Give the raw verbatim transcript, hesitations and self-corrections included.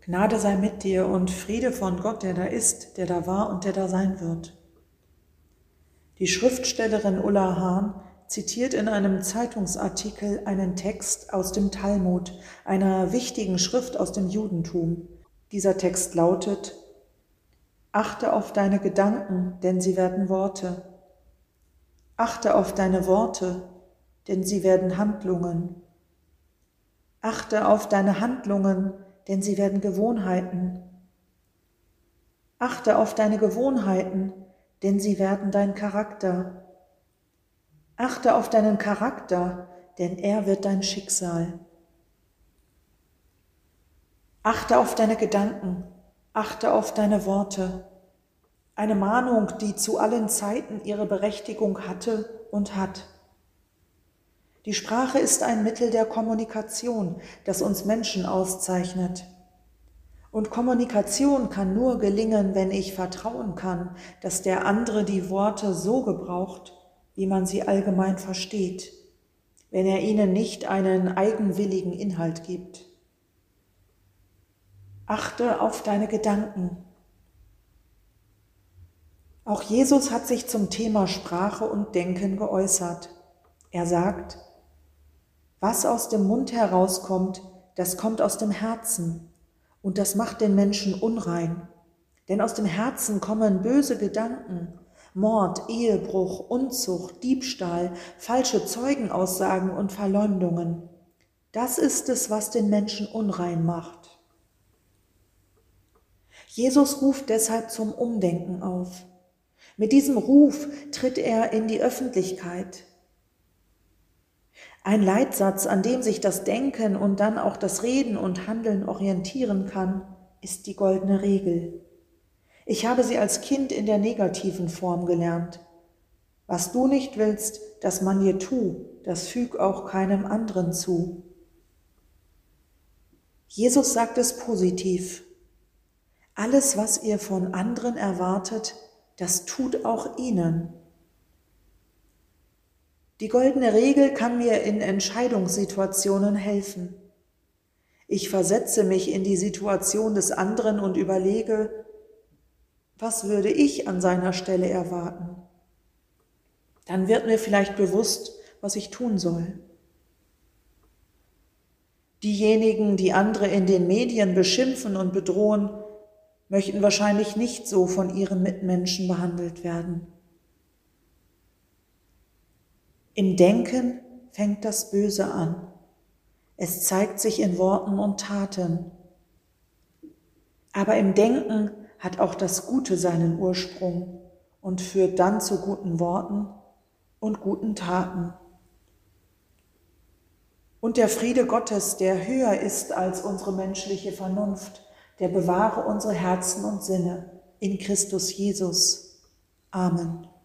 Gnade sei mit dir und Friede von Gott, der da ist, der da war und der da sein wird. Die Schriftstellerin Ulla Hahn zitiert in einem Zeitungsartikel einen Text aus dem Talmud, einer wichtigen Schrift aus dem Judentum. Dieser Text lautet: Achte auf deine Gedanken, denn sie werden Worte. Achte auf deine Worte, denn sie werden Handlungen. Achte auf deine Handlungen, denn sie werden Gewohnheiten. Achte auf deine Gewohnheiten, denn sie werden dein Charakter. Achte auf deinen Charakter, denn er wird dein Schicksal. Achte auf deine Gedanken, achte auf deine Worte. Eine Mahnung, die zu allen Zeiten ihre Berechtigung hatte und hat. Die Sprache ist ein Mittel der Kommunikation, das uns Menschen auszeichnet. Und Kommunikation kann nur gelingen, wenn ich vertrauen kann, dass der andere die Worte so gebraucht, wie man sie allgemein versteht, wenn er ihnen nicht einen eigenwilligen Inhalt gibt. Achte auf deine Gedanken. Auch Jesus hat sich zum Thema Sprache und Denken geäußert. Er sagt: Was aus dem Mund herauskommt, das kommt aus dem Herzen. Und das macht den Menschen unrein. Denn aus dem Herzen kommen böse Gedanken, Mord, Ehebruch, Unzucht, Diebstahl, falsche Zeugenaussagen und Verleumdungen. Das ist es, was den Menschen unrein macht. Jesus ruft deshalb zum Umdenken auf. Mit diesem Ruf tritt er in die Öffentlichkeit. Ein Leitsatz, an dem sich das Denken und dann auch das Reden und Handeln orientieren kann, ist die goldene Regel. Ich habe sie als Kind in der negativen Form gelernt. Was du nicht willst, dass man dir tu, das füg auch keinem anderen zu. Jesus sagt es positiv. Alles, was ihr von anderen erwartet, das tut auch ihnen. Die goldene Regel kann mir in Entscheidungssituationen helfen. Ich versetze mich in die Situation des anderen und überlege, was würde ich an seiner Stelle erwarten? Dann wird mir vielleicht bewusst, was ich tun soll. Diejenigen, die andere in den Medien beschimpfen und bedrohen, möchten wahrscheinlich nicht so von ihren Mitmenschen behandelt werden. Im Denken fängt das Böse an. Es zeigt sich in Worten und Taten. Aber im Denken hat auch das Gute seinen Ursprung und führt dann zu guten Worten und guten Taten. Und der Friede Gottes, der höher ist als unsere menschliche Vernunft, der bewahre unsere Herzen und Sinne in Christus Jesus. Amen.